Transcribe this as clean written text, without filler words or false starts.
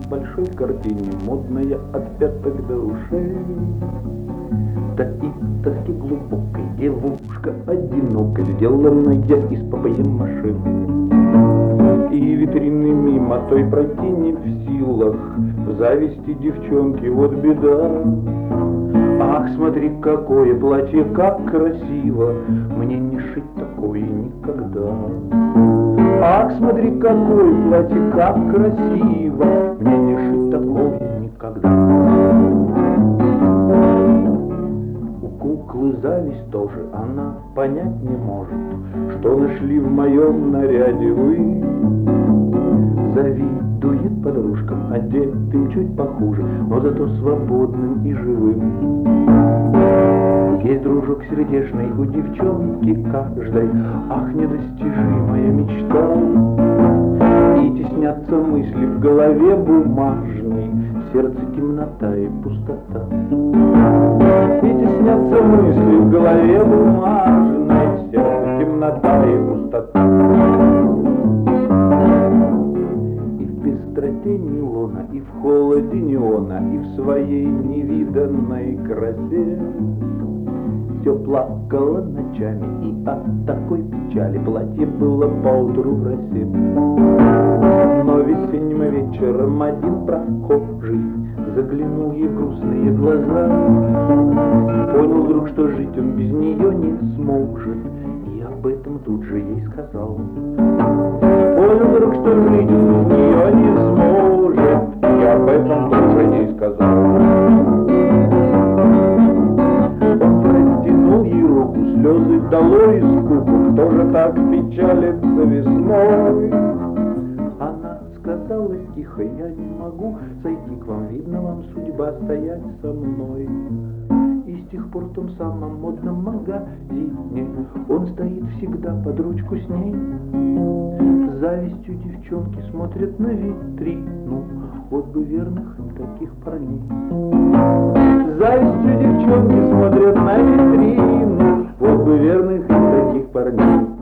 большой картине, модная от пяток до ушей. Стоит тоски глубокой девушка одинокая, сделанная из папье-маше. И витрины мимо той пройти не в силах, в зависти девчонки вот беда. Ах, смотри, какое платье, как красиво, мне не шить такое никогда. Ах, смотри, какое платье, как красиво, мне не шить такое никогда. У куклы зависть тоже, она понять не может, что нашли в моем наряде вы. Завидует подружкам, одетым чуть похуже, но зато свободным и живым. Есть дружок сердечный у девчонки каждой, ах, недостижимая мечта. И теснятся мысли в голове бумажной, сердце темнота и пустота. И теснятся мысли в голове бумажной, сердце темнота и пустота. В нейлона, и в холоде неона, и в своей невиданной красе все плакало ночами, и от такой печали платье было поутру в росе. Но весенним вечером один прохожий заглянул ей в грустные глаза, понял вдруг, что жить он без нее не сможет, и об этом тут же ей сказал. Понял вдруг, что жить он без нее не сможет, и об этом тут же ей сказал. Он протянул ей руку, слезы долой и скуку, кто же так печалится весной? Она сказала тихо: я не могу зайти к вам, видно, вам судьба стоять со мной. И с тех пор в том самом модном магазине он стоит всегда под ручку с ней. С завистью девчонки смотрят на витрину, вот бы верных таких парней. С завистью девчонки смотрят на витрину, вот бы верных таких парней.